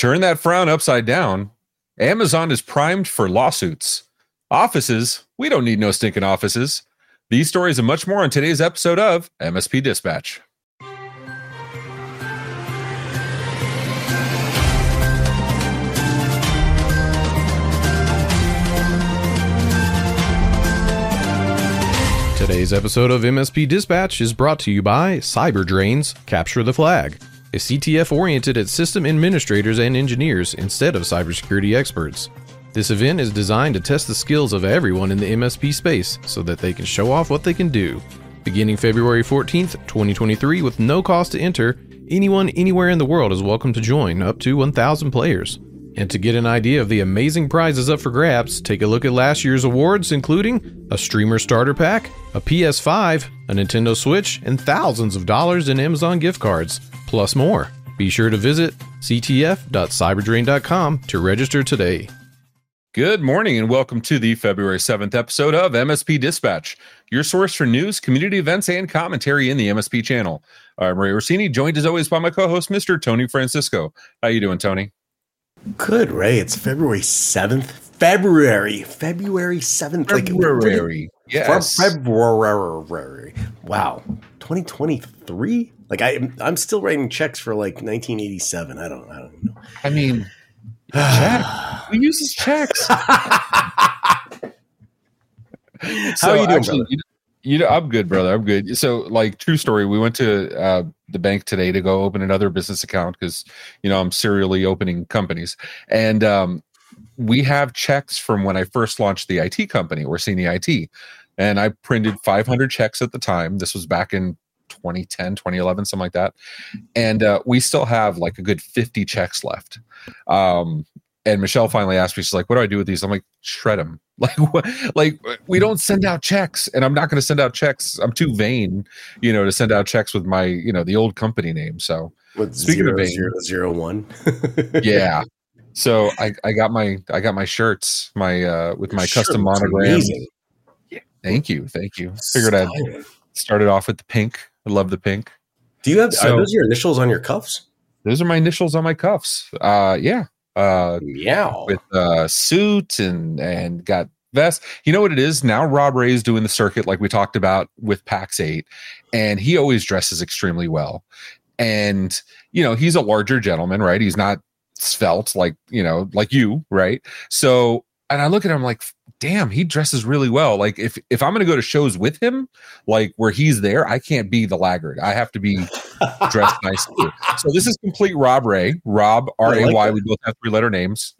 Turn that frown upside down. Amazon is primed for lawsuits. Offices, we don't need no stinking offices. These stories and much more on today's episode of MSP Dispatch. Today's episode of MSP Dispatch is brought to you by CyberDrains Capture the Flag, a CTF oriented at system administrators and engineers instead of cybersecurity experts. This event is designed to test the skills of everyone in the MSP space so that they can show off what they can do. Beginning February 14th, 2023 with no cost to enter, anyone anywhere in the world is welcome to join, up to 1,000 players. And to get an idea of the amazing prizes up for grabs, take a look at last year's awards, including a Streamer Starter Pack, a PS5, a Nintendo Switch, and thousands of dollars in Amazon gift cards, plus more. Be sure to visit ctf.cyberdrain.com to register today. Good morning and welcome to the February 7th episode of MSP Dispatch, your source for news, community events, and commentary in the MSP channel. I'm Ray Orsini, joined as always by my co-host, Mr. Tony Francisco. How you doing, Tony? Good, Ray. It's February 7th. February 7th. February. Yes. February. Wow. 2023? Like I'm still writing checks for like 1987. I don't know. I mean, check. Who uses checks? How are you doing, brother? I'm good, brother. I'm good. So, like, true story, we went to the bank today to go open another business account because, I'm serially opening companies. And we have checks from when I first launched the IT company, Orsini IT. And I printed 500 checks at the time. This was back in 2010, 2011, something like that. And we still have like a good 50 checks left. And Michelle finally asked me, she's like, what do I do with these? I'm like, shred them. Like we don't send out checks, and I'm not going to send out checks. I'm too vain, to send out checks with my, the old company name. So speaking of vain, 001. Yeah. So I got my shirts, with my custom monogram. Yeah. Thank you. Figured I'd start it off with the pink. I love the pink. Do you have, are those your initials on your cuffs? Those are my initials on my cuffs. Yeah. With suit and got vest. You know what it is now? Rob Ray is doing the circuit like we talked about with PAX 8, and he always dresses extremely well. And he's a larger gentleman, right? He's not svelte like you, right? So, and I look at him like, damn, he dresses really well. Like if I'm going to go to shows with him, like where he's there, I can't be the laggard. I have to be dressed nicely. So this is complete Rob Ray, Rob Ray. We both have 3-letter names,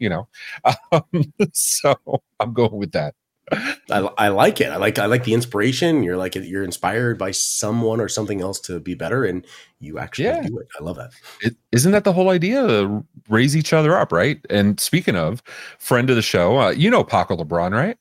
so I'm going with that. I like it. I like the inspiration. You're inspired by someone or something else to be better, and you actually do it. I love that. Isn't that the whole idea? Raise each other up, right? And speaking of friend of the show, Paco LeBron, right?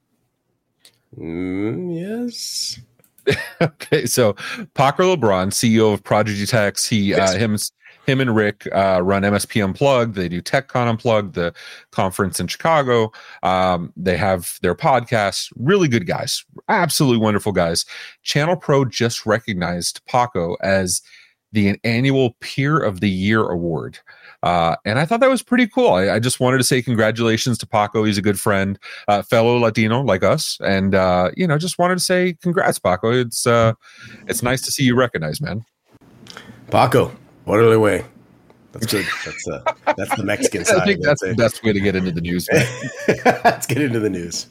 Yes. Okay, so Paco LeBron, CEO of Prodigy Techs, him and Rick run MSP Unplugged. They do TechCon Unplugged, the conference in Chicago. They have their podcast. Really good guys. Absolutely wonderful guys. Channel Pro just recognized Paco as the annual Peer of the Year award. And I thought that was pretty cool. I just wanted to say congratulations to Paco. He's a good friend, fellow Latino like us. And, just wanted to say congrats, Paco. It's nice to see you recognized, man. Paco. What other way? That's good. That's the Mexican side. I think that's the best way to get into the news. Let's get into the news.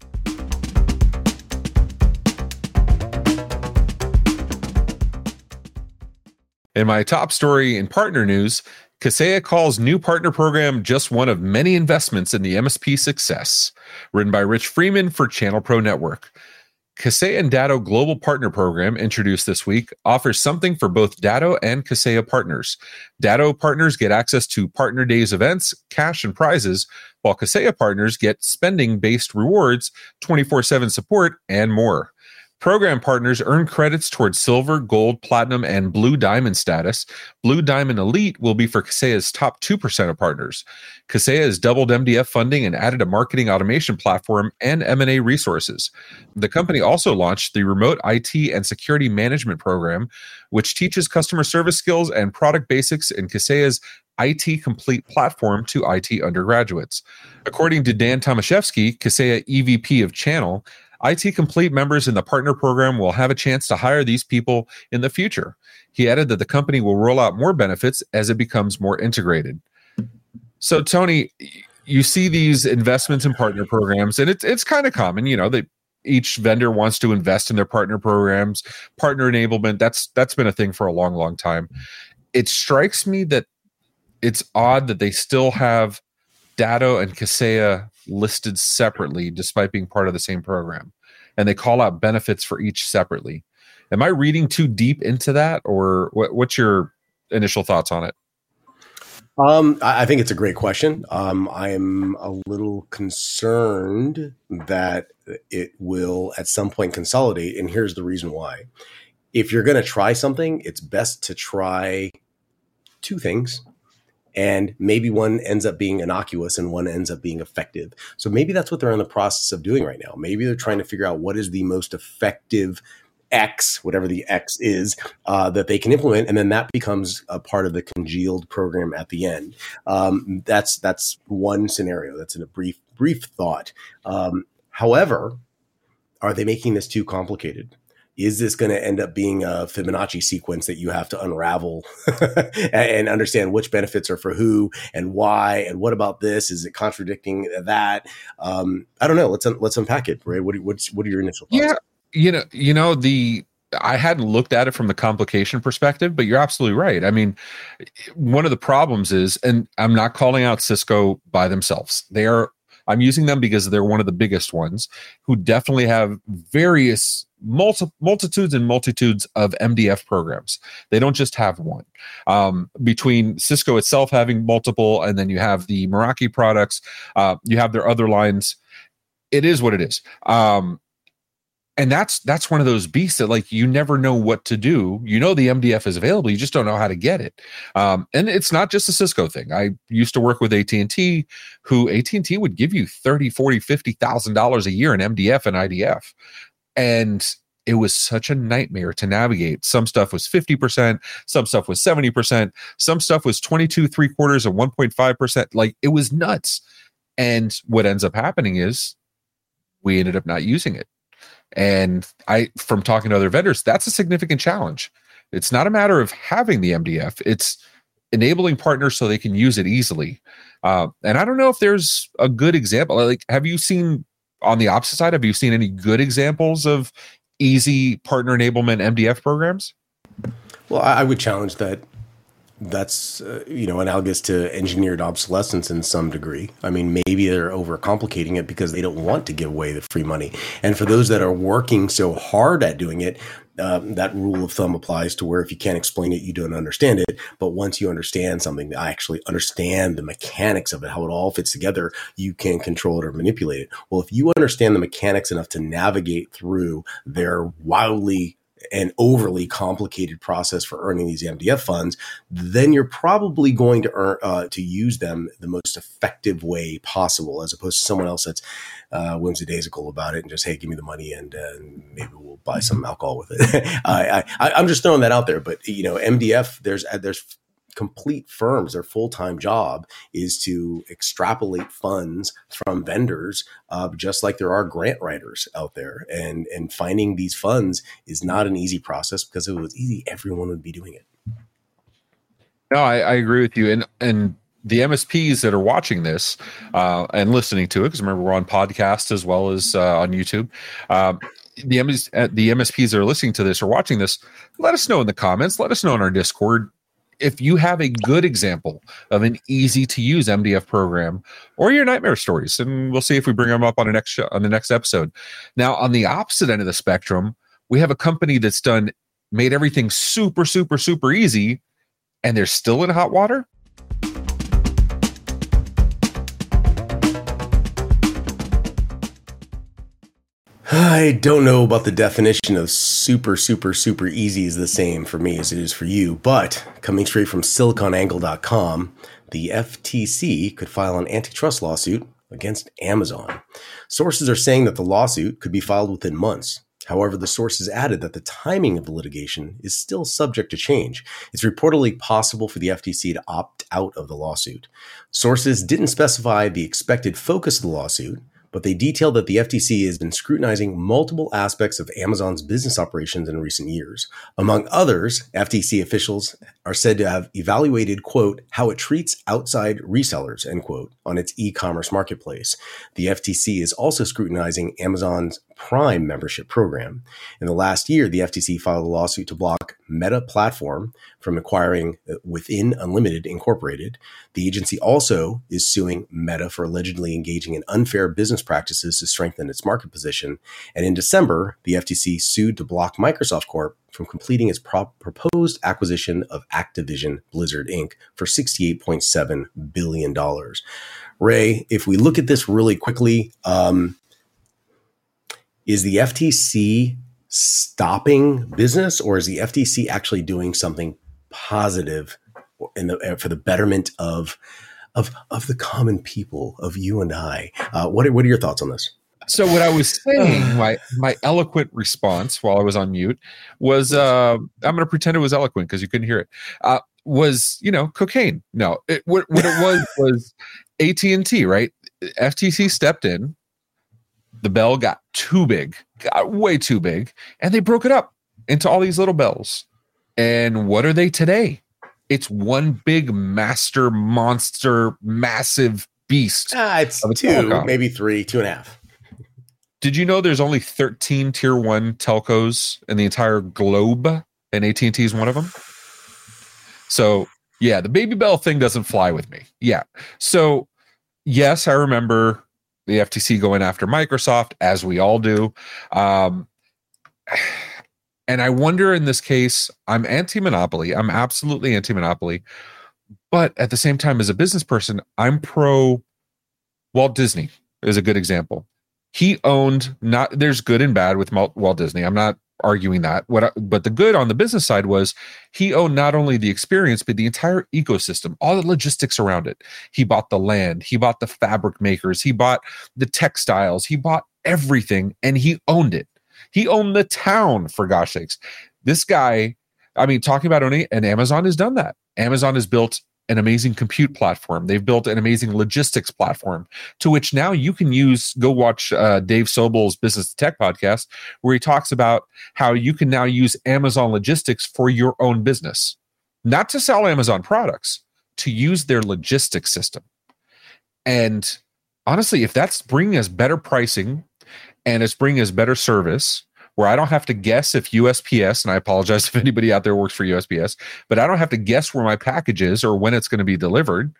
In my top story in partner news, Kaseya calls new partner program just one of many investments in the MSP success. Written by Rich Freeman for Channel Pro Network. Kaseya and Datto Global Partner Program, introduced this week, offers something for both Datto and Kaseya partners. Datto partners get access to Partner Days events, cash, and prizes, while Kaseya partners get spending-based rewards, 24/7 support, and more. Program partners earn credits towards silver, gold, platinum, and blue diamond status. Blue diamond elite will be for Kaseya's top 2% of partners. Kaseya has doubled MDF funding and added a marketing automation platform and M&A resources. The company also launched the Remote IT and Security Management Program, which teaches customer service skills and product basics in Kaseya's IT Complete platform to IT undergraduates. According to Dan Tomaszewski, Kaseya EVP of Channel, IT Complete members in the partner program will have a chance to hire these people in the future. He added that the company will roll out more benefits as it becomes more integrated. So, Tony, you see these investments in partner programs, and it's kind of common, that each vendor wants to invest in their partner programs, partner enablement. That's been a thing for a long, long time. It strikes me that it's odd that they still have Datto and Kaseya listed separately despite being part of the same program, and they call out benefits for each separately. Am I reading too deep into that, or what's your initial thoughts on it? I think it's a great question. I'm a little concerned that it will at some point consolidate, and here's the reason why. If you're going to try something, it's best to try two things. And maybe one ends up being innocuous and one ends up being effective. So maybe that's what they're in the process of doing right now. Maybe they're trying to figure out what is the most effective X, whatever the X is, that they can implement. And then that becomes a part of the congealed program at the end. That's one scenario. That's in a brief thought. However, are they making this too complicated? Is this going to end up being a Fibonacci sequence that you have to unravel and understand which benefits are for who and why? And what about this? Is it contradicting that? I don't know. Let's unpack it, Ray. What are your initial thoughts? Yeah, I hadn't looked at it from the complication perspective, but you're absolutely right. I mean, one of the problems is, and I'm not calling out Cisco by themselves. I'm using them because they're one of the biggest ones who definitely have various multitudes and multitudes of MDF programs. They don't just have one. Between Cisco itself having multiple, and then you have the Meraki products, you have their other lines. It is what it is. And that's one of those beasts that you never know what to do. The MDF is available. You just don't know how to get it. And it's not just a Cisco thing. I used to work with AT&T, who AT&T would give you $30,000, $40,000, $50,000 a year in MDF and IDF. And it was such a nightmare to navigate. Some stuff was 50%, some stuff was 70%, some stuff was 22 3/4 and 1.5%. It was nuts. And what ends up happening is we ended up not using it. And from talking to other vendors, that's a significant challenge. It's not a matter of having the MDF. It's enabling partners so they can use it easily. And I don't know if there's a good example. Have you seen, on the opposite side, have you seen any good examples of easy partner enablement MDF programs? Well, I would challenge that. That's analogous to engineered obsolescence in some degree. I mean, maybe they're overcomplicating it because they don't want to give away the free money. And for those that are working so hard at doing it, that rule of thumb applies to where if you can't explain it, you don't understand it. But once you understand something, I actually understand the mechanics of it, how it all fits together, you can control it or manipulate it. Well, if you understand the mechanics enough to navigate through their wildly an overly complicated process for earning these MDF funds, then you're probably going to earn to use them the most effective way possible, as opposed to someone else that's whimsidaisical about it and just, hey, give me the money and maybe we'll buy some alcohol with it. I'm just throwing that out there, but MDF, there's complete firms, their full-time job is to extrapolate funds from vendors, just like there are grant writers out there. And finding these funds is not an easy process, because if it was easy, everyone would be doing it. No, I agree with you. And the MSPs that are watching this and listening to it, because remember, we're on podcast as well as on YouTube. The MSPs that are listening to this or watching this, let us know in the comments. Let us know in our Discord if you have a good example of an easy to use MDF program, or your nightmare stories, and we'll see if we bring them up on the next episode. Now, on the opposite end of the spectrum, we have a company that's made everything super, super, super easy, and they're still in hot water. I don't know about the definition of super, super, super easy is the same for me as it is for you, but coming straight from siliconangle.com, the FTC could file an antitrust lawsuit against Amazon. Sources are saying that the lawsuit could be filed within months. However, the sources added that the timing of the litigation is still subject to change. It's reportedly possible for the FTC to opt out of the lawsuit. Sources didn't specify the expected focus of the lawsuit, but they detailed that the FTC has been scrutinizing multiple aspects of Amazon's business operations in recent years. Among others, FTC officials are said to have evaluated, quote, how it treats outside resellers, end quote, on its e-commerce marketplace. The FTC is also scrutinizing Amazon's Prime membership program. In the last year, the FTC filed a lawsuit to block Meta Platform from acquiring Within Unlimited Incorporated. The agency also is suing Meta for allegedly engaging in unfair business practices to strengthen its market position. And in December, the FTC sued to block Microsoft Corp from completing its proposed acquisition of Activision Blizzard Inc. for $68.7 billion. Ray, if we look at this really quickly, is the FTC stopping business, or is the FTC actually doing something positive for the betterment of the common people, of you and I? What are your thoughts on this? So what I was saying, my eloquent response while I was on mute was, I'm going to pretend it was eloquent because you couldn't hear it, was, cocaine. No, what it was AT&T, right? FTC stepped in. The bell got too big, got way too big, and they broke it up into all these little bells. And what are they today? It's one big monster, massive beast. It's two, maybe three, 2.5. Did you know there's only 13 tier 1 telcos in the entire globe, and AT&T is one of them? So, yeah, the baby bell thing doesn't fly with me. Yeah. So, yes, I remember the FTC going after Microsoft, as we all do. And I wonder in this case, I'm anti-monopoly. I'm absolutely anti-monopoly. But at the same time, as a business person, I'm pro Walt Disney is a good example. He owned, there's good and bad with Walt Disney. I'm not arguing that. But the good on the business side was he owned not only the experience, but the entire ecosystem, all the logistics around it. He bought the land, he bought the fabric makers, he bought the textiles, he bought everything, and he owned it. He owned the town, for gosh sakes. This guy, talking about owning, and Amazon has done that. Amazon has built an amazing compute platform. They've built an amazing logistics platform to which now you can go watch Dave Sobel's Business to Tech podcast, where he talks about how you can now use Amazon logistics for your own business, not to sell Amazon products, to use their logistics system. And honestly, if that's bringing us better pricing and it's bringing us better service, where I don't have to guess if USPS, and I apologize if anybody out there works for USPS, but I don't have to guess where my package is or when it's going to be delivered.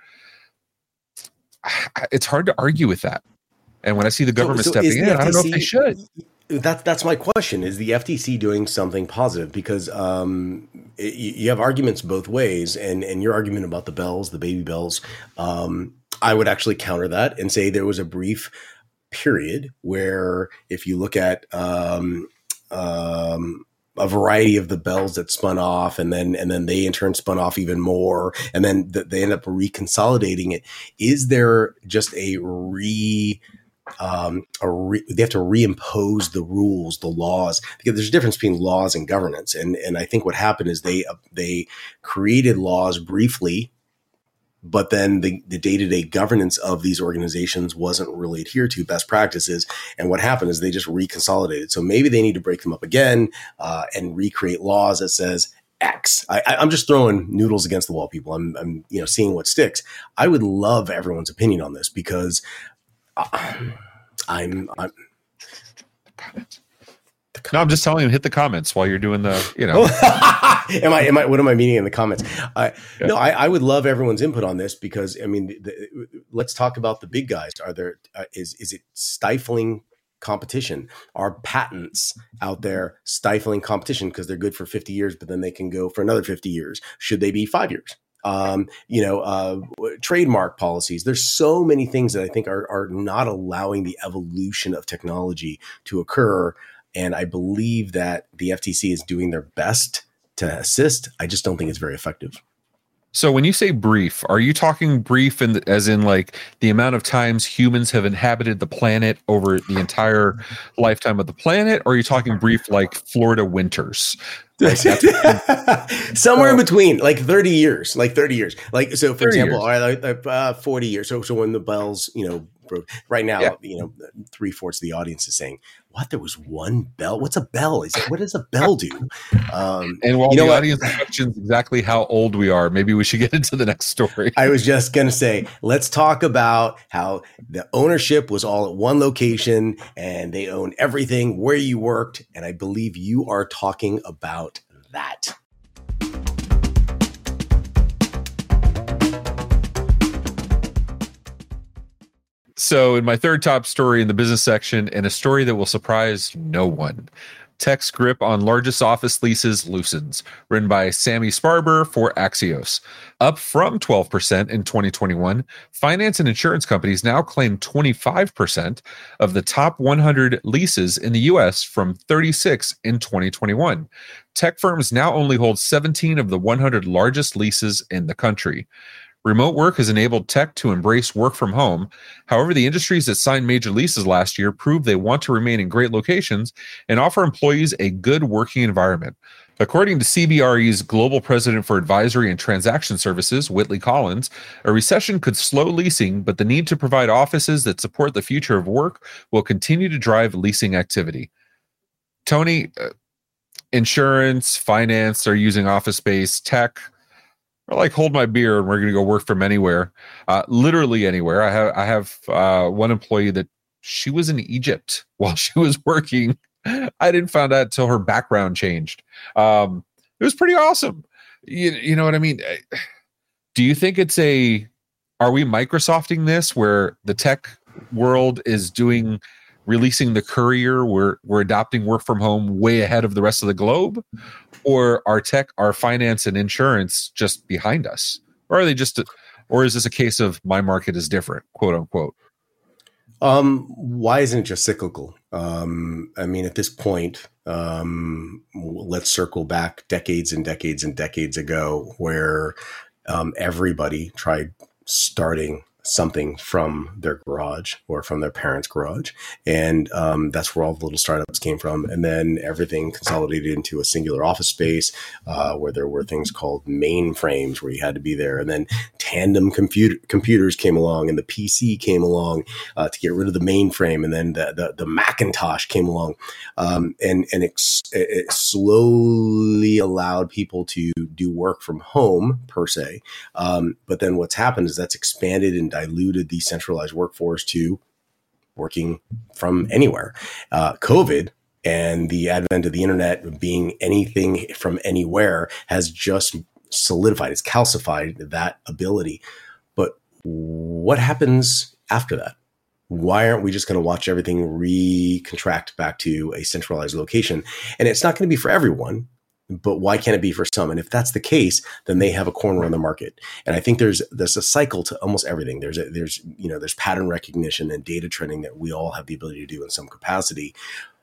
It's hard to argue with that. And when I see the government stepping in, I don't know if they should. That's my question. Is the FTC doing something positive? Because you have arguments both ways, and your argument about the bells, the baby bells, I would actually counter that and say there was a brief period where if you look at a variety of the bells that spun off, and then they in turn spun off even more, and then they end up reconsolidating it. Is there just they have to reimpose the rules, the laws, because there's a difference between laws and governance. And I think what happened is they created laws briefly, but then the day-to-day governance of these organizations wasn't really adhered to best practices. And what happened is they just reconsolidated. So maybe they need to break them up again and recreate laws that says X. I'm just throwing noodles against the wall, people. I'm seeing what sticks. I would love everyone's opinion on this because I'm No, I'm just telling you, hit the comments while you're doing the, what am I meaning in the comments? No, I would love everyone's input on this because, let's talk about the big guys. Is it stifling competition? Are patents out there stifling competition because they're good for 50 years, but then they can go for another 50 years? Should they be 5 years? trademark policies. There's so many things that I think are not allowing the evolution of technology to occur. And I believe that the FTC is doing their best to assist. I just don't think it's very effective. So when you say brief, are you talking brief as in like the amount of times humans have inhabited the planet over the entire lifetime of the planet? Or are you talking brief like Florida winters? Like somewhere in between, like 30 years. Like, so for example, 40 years. So when the bells, broke right now, 3/4 of the audience is saying, what? There was one bell? What's a bell? What does a bell do? And while the audience questions exactly how old we are, maybe we should get into the next story. I was just going to say, let's talk about how the ownership was all at one location and they own everything where you worked. And I believe you are talking about that. So in my third top story in the business section, and a story that will surprise no one, tech's grip on largest office leases loosens, written by Sammy Sparber for Axios. Up from 12% in 2021, finance and insurance companies now claim 25% of the top 100 leases in the U.S. from 36 in 2021. Tech firms now only hold 17 of the 100 largest leases in the country. Remote work has enabled tech to embrace work from home. However, the industries that signed major leases last year prove they want to remain in great locations and offer employees a good working environment. According to CBRE's Global President for Advisory and Transaction Services, Whitley Collins, a recession could slow leasing, but the need to provide offices that support the future of work will continue to drive leasing activity. Tony, insurance, finance are using office space, tech, like hold my beer and we're going to go work from anywhere, literally anywhere. I have one employee that she was in Egypt while she was working. I didn't find out until her background changed. It was pretty awesome. You know what I mean? Do you think are we Microsofting this where the tech world is releasing the courier? We're adopting work from home way ahead of the rest of the globe? Or are finance and insurance just behind us? Or are they or is this a case of my market is different, quote unquote? Why isn't it just cyclical? At this point, let's circle back decades and decades and decades ago where everybody tried starting something from their garage or from their parents' garage. And that's where all the little startups came from. And then everything consolidated into a singular office space where there were things called mainframes where you had to be there. And then tandem computers came along and the PC came along to get rid of the mainframe. And then the Macintosh came along and it slowly allowed people to do work from home per se. But then what's happened is that's expanded and diluted the centralized workforce to working from anywhere. COVID and the advent of the internet being anything from anywhere has just solidified, it's calcified that ability. But what happens after that? Why aren't we just going to watch everything recontract back to a centralized location? And it's not going to be for everyone. But why can't it be for some? And if that's the case, then they have a corner on the market. And I think there's a cycle to almost everything. There's pattern recognition and data trending that we all have the ability to do in some capacity.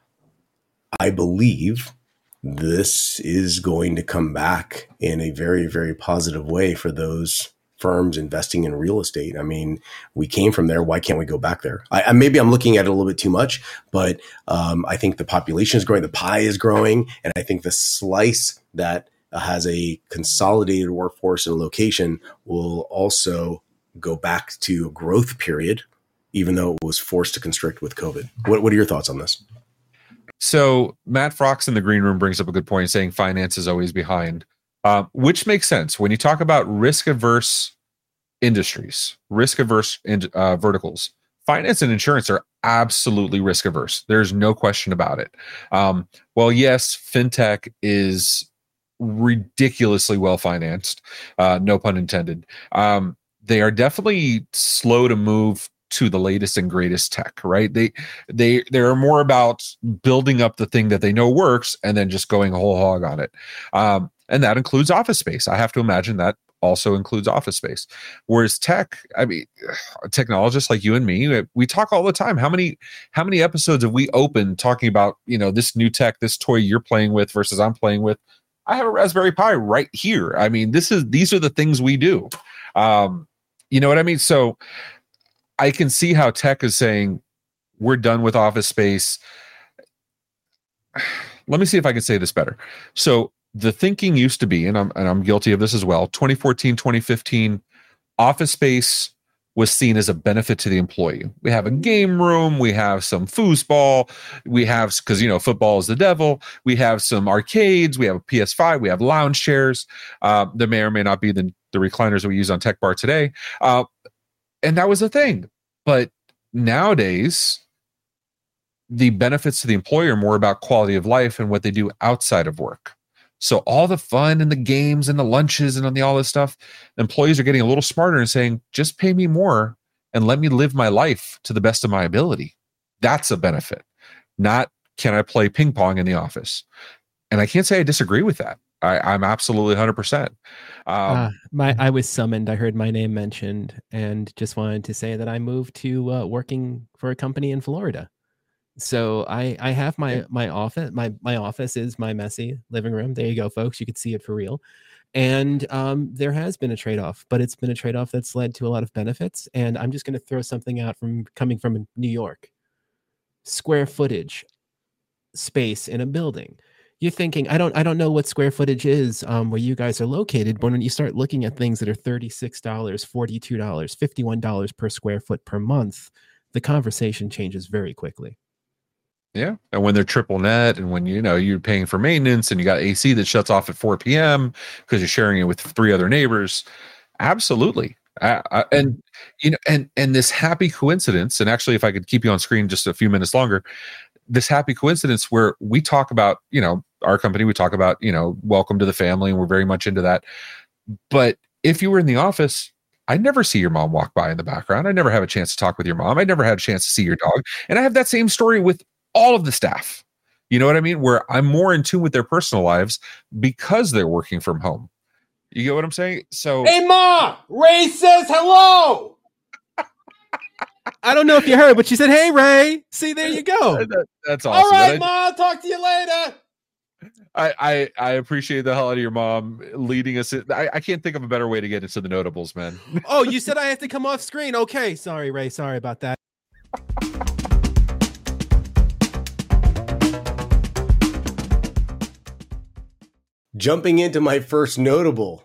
I believe this is going to come back in a very, very positive way for those firms investing in real estate. I mean, we came from there. Why can't we go back there? Maybe I'm looking at it a little bit too much, but I think the population is growing, the pie is growing, and I think the slice that has a consolidated workforce and location will also go back to a growth period, even though it was forced to constrict with COVID. What are your thoughts on this? So Matt Frox in the green room brings up a good point, saying finance is always behind. Which makes sense when you talk about risk-averse industries, risk-averse verticals. Finance and insurance are absolutely risk-averse. There's no question about it. Well, yes, fintech is ridiculously well-financed, no pun intended. They are definitely slow to move to the latest and greatest tech, right? They're more about building up the thing that they know works and then just going whole hog on it. And that includes office space. I have to imagine that also includes office space. Whereas tech, I mean, technologists like you and me, we talk all the time. How many episodes have we opened talking about, this new tech, this toy you're playing with versus I'm playing with? I have a Raspberry Pi right here. I mean, these are the things we do. You know what I mean? So I can see how tech is saying we're done with office space. Let me see if I can say this better. So the thinking used to be, and I'm guilty of this as well, 2014, 2015, office space was seen as a benefit to the employee. We have a game room, we have some foosball, we have, because football is the devil, we have some arcades, we have a PS5, we have lounge chairs. There may or may not be the recliners we use on Tech Bar today. And that was a thing. But nowadays, the benefits to the employer are more about quality of life and what they do outside of work. So all the fun and the games and the lunches and all this stuff, employees are getting a little smarter and saying, just pay me more and let me live my life to the best of my ability. That's a benefit. Not, can I play ping pong in the office? And I can't say I disagree with that. I'm absolutely 100%. I was summoned. I heard my name mentioned and just wanted to say that I moved to working for a company in Florida. So I have my office. My office is my messy living room. There you go, folks. You can see it for real. And there has been a trade-off, but it's been a trade-off that's led to a lot of benefits. And I'm just going to throw something out coming from New York. Square footage, space in a building. You're thinking, I don't know what square footage is where you guys are located, but when you start looking at things that are $36, $42, $51 per square foot per month, the conversation changes very quickly. Yeah. And when they're triple net and when, you're paying for maintenance and you got AC that shuts off at 4 p.m. because you're sharing it with 3 other neighbors. Absolutely. And this happy coincidence, and actually, if I could keep you on screen just a few minutes longer, this happy coincidence where we talk about, our company, we talk about, welcome to the family, and we're very much into that. But if you were in the office, I'd never see your mom walk by in the background. I never have a chance to talk with your mom. I never had a chance to see your dog. And I have that same story with all of the staff. You know what I mean? Where I'm more in tune with their personal lives because they're working from home. You get what I'm saying? So, hey, Ma, Ray says hello. I don't know if you heard, but she said, hey, Ray. See, there you go. That's awesome. All right, Ma, I'll talk to you later. I appreciate the hell out of your mom leading us. I can't think of a better way to get into the notables, man. Oh, you said I have to come off screen. Okay. Sorry, Ray. Sorry about that. Jumping into my first notable.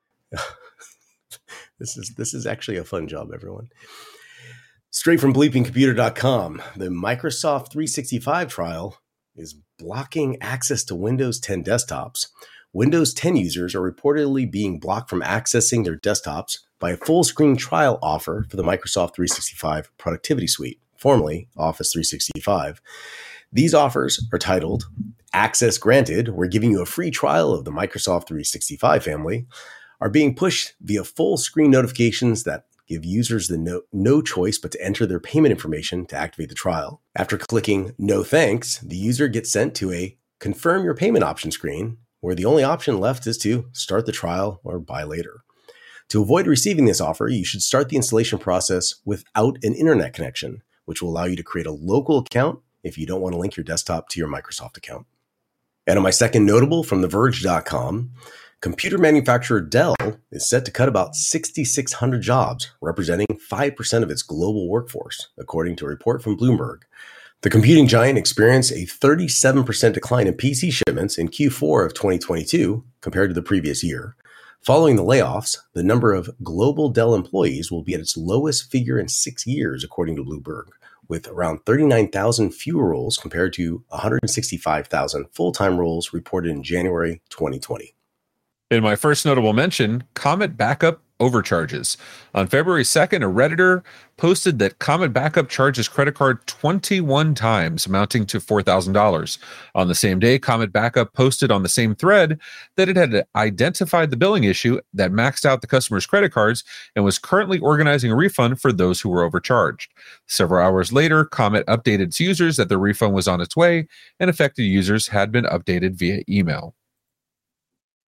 This is actually a fun job, everyone. Straight from bleepingcomputer.com, the Microsoft 365 trial is blocking access to Windows 10 desktops. Windows 10 users are reportedly being blocked from accessing their desktops by a full screen trial offer for the Microsoft 365 Productivity Suite, formerly Office 365. These offers are titled Access Granted, we're giving you a free trial of the Microsoft 365 family, are being pushed via full screen notifications that give users the no choice but to enter their payment information to activate the trial. After clicking No Thanks, the user gets sent to a Confirm Your Payment option screen, where the only option left is to start the trial or buy later. To avoid receiving this offer, you should start the installation process without an internet connection, which will allow you to create a local account if you don't want to link your desktop to your Microsoft account. And on my second notable from TheVerge.com, computer manufacturer Dell is set to cut about 6,600 jobs, representing 5% of its global workforce, according to a report from Bloomberg. The computing giant experienced a 37% decline in PC shipments in Q4 of 2022 compared to the previous year. Following the layoffs, the number of global Dell employees will be at its lowest figure in 6 years, according to Bloomberg, with around 39,000 fewer roles compared to 165,000 full-time roles reported in January 2020. In my first notable mention, Comet Backup overcharges. On February 2nd, a Redditor posted that Comet Backup charged his credit card 21 times, amounting to $4,000. On the same day, Comet Backup posted on the same thread that it had identified the billing issue that maxed out the customer's credit cards and was currently organizing a refund for those who were overcharged. Several hours later, Comet updated its users that the refund was on its way and affected users had been updated via email.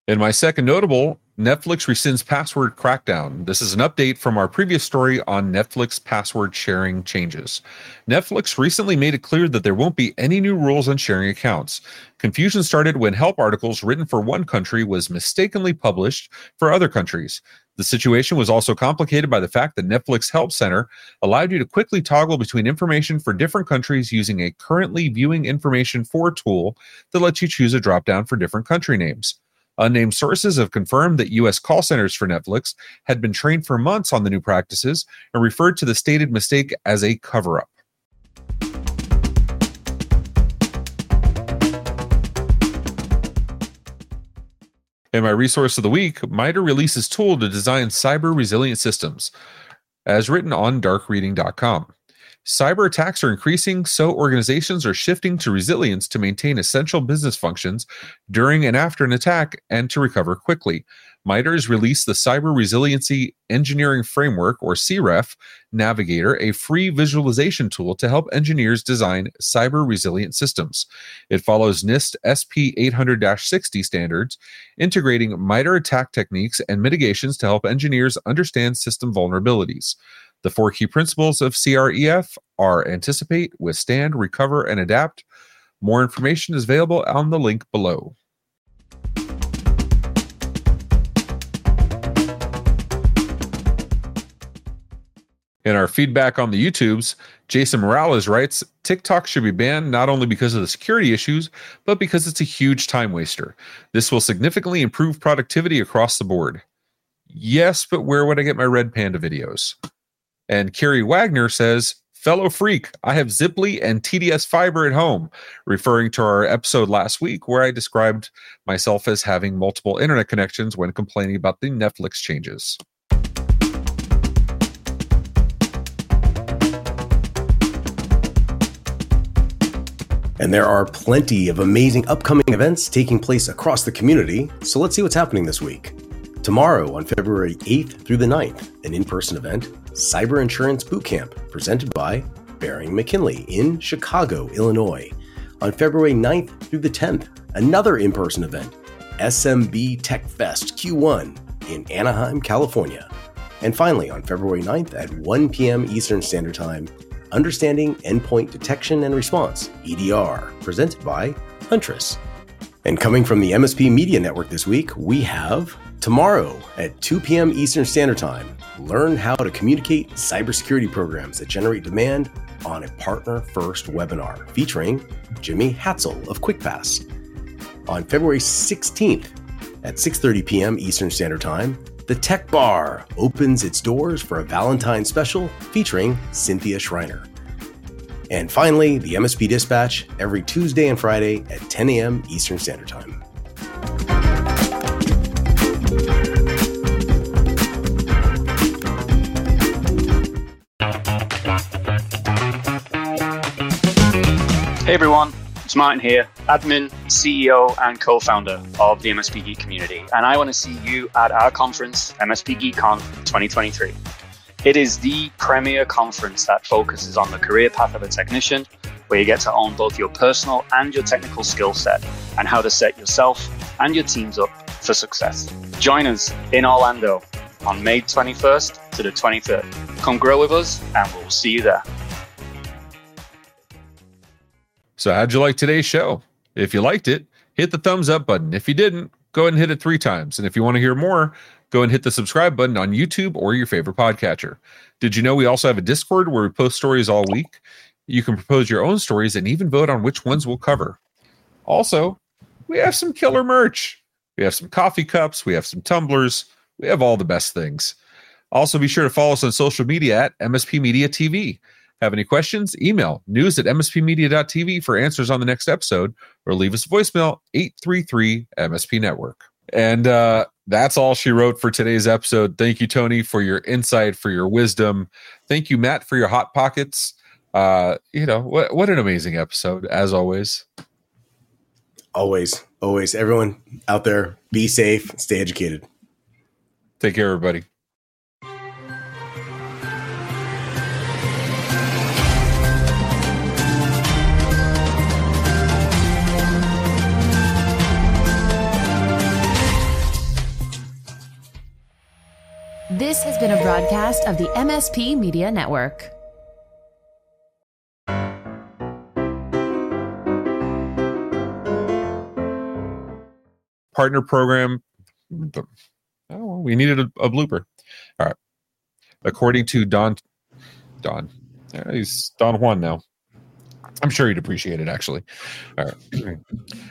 In my second notable, Netflix rescinds password crackdown. This is an update from our previous story on Netflix password sharing changes. Netflix recently made it clear that there won't be any new rules on sharing accounts. Confusion started when help articles written for one country was mistakenly published for other countries. The situation was also complicated by the fact that Netflix Help Center allowed you to quickly toggle between information for different countries using a currently viewing information for tool that lets you choose a dropdown for different country names. Unnamed sources have confirmed that U.S. call centers for Netflix had been trained for months on the new practices and referred to the stated mistake as a cover-up. In my resource of the week, MITRE releases tool to design cyber resilient systems, as written on darkreading.com. Cyber attacks are increasing, so organizations are shifting to resilience to maintain essential business functions during and after an attack and to recover quickly. MITRE has released the Cyber Resiliency Engineering Framework, or CREF, Navigator, a free visualization tool to help engineers design cyber resilient systems. It follows NIST SP 800-60 standards, integrating MITRE attack techniques and mitigations to help engineers understand system vulnerabilities. The 4 key principles of CREF are anticipate, withstand, recover, and adapt. More information is available on the link below. In our feedback on the YouTubes, Jason Morales writes, TikTok should be banned not only because of the security issues, but because it's a huge time waster. This will significantly improve productivity across the board. Yes, but where would I get my Red Panda videos? And Carrie Wagner says, fellow freak, I have Ziply and TDS fiber at home, referring to our episode last week where I described myself as having multiple internet connections when complaining about the Netflix changes. And there are plenty of amazing upcoming events taking place across the community, so let's see what's happening this week. Tomorrow, on February 8th through the 9th, an in-person event, Cyber Insurance Bootcamp, presented by Baring McKinley in Chicago, Illinois. On February 9th through the 10th, another in-person event, SMB Tech Fest Q1 in Anaheim, California. And finally, on February 9th at 1 p.m. Eastern Standard Time, Understanding Endpoint Detection and Response, EDR, presented by Huntress. And coming from the MSP Media Network this week, we have tomorrow at 2 p.m. Eastern Standard Time, learn how to communicate cybersecurity programs that generate demand on a partner-first webinar featuring Jimmy Hatzel of QuickPass. On February 16th at 6:30 p.m. Eastern Standard Time, the Tech Bar opens its doors for a Valentine's special featuring Cynthia Schreiner. And finally, the MSP Dispatch every Tuesday and Friday at 10 a.m. Eastern Standard Time. Hey everyone, it's Martin here, admin, CEO, and co-founder of the MSP Geek community, and I want to see you at our conference, MSP GeekCon 2023. It is the premier conference that focuses on the career path of a technician, where you get to own both your personal and your technical skill set, and how to set yourself and your teams up for success. Join us in Orlando on May 21st to the 23rd. Come grow with us, and we'll see you there. So how'd you like today's show? If you liked it, hit the thumbs up button. If you didn't, go ahead and hit it 3 times. And if you want to hear more, go and hit the subscribe button on YouTube or your favorite podcatcher. Did you know we also have a Discord where we post stories all week? You can propose your own stories and even vote on which ones we'll cover. Also, we have some killer merch. We have some coffee cups. We have some tumblers. We have all the best things. Also, be sure to follow us on social media at MSP Media TV. Have any questions? Email news@mspmedia.tv for answers on the next episode, or leave us a voicemail 833-MSP-Network. And that's all she wrote for today's episode. Thank you, Tony, for your insight, for your wisdom. Thank you, Matt, for your hot pockets. What an amazing episode, as always. Always. Everyone out there, be safe, stay educated. Take care, everybody. This has been a broadcast of the MSP Media Network. Partner program. Oh, we needed a blooper. All right. According to Don, he's Don Juan now. I'm sure he'd appreciate it, actually. All right.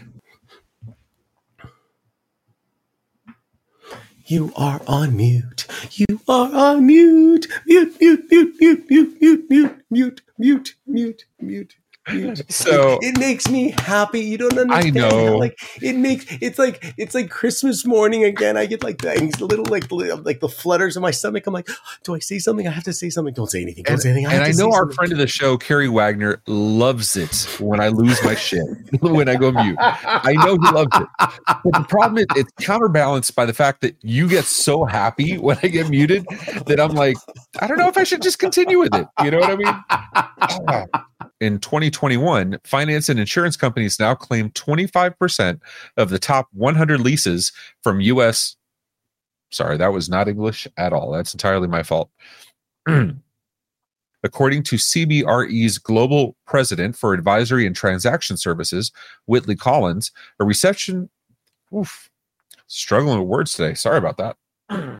You are on mute. You are on mute. Mute, mute, mute, mute, mute, mute, mute, mute, mute, mute, mute. So it makes me happy. You don't understand. I know. Like it's like Christmas morning again. I get like things, little like the flutters in my stomach. I'm like, do I say something? I have to say something. Don't say anything. Don't say anything. And I know our friend of the show, Kerry Wagner, loves it when I lose my shit, when I go mute. I know he loves it. But the problem is it's counterbalanced by the fact that you get so happy when I get muted that I'm like, I don't know if I should just continue with it. You know what I mean? In 2021, finance and insurance companies now claim 25% of the top 100 leases from U.S. Sorry, that was not English at all. That's entirely my fault. According to CBRE's global president for advisory and transaction services, Whitley Collins, a recession... Struggling with words today. Sorry about that.